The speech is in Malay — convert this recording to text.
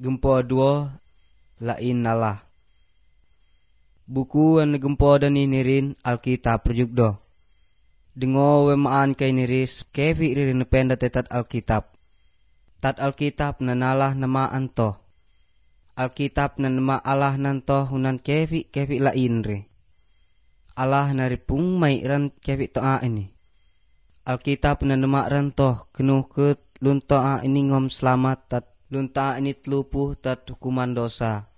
Gempo dua lain nalah. Buku yang gempo dan inirin Alkitab perjugdo. Dengo wemaan kay niris kevi ririn penda tetat Alkitab. Tat Alkitab na nalah nama anto. Alkitab na nama Allah nanto hunan kevi lain re. Allah naripung may ran kevi toa ini. Alkitab na nama ranto kenuh ket luntoa ini ngom selamat tat lunta ini telupuh tat hukuman dosa.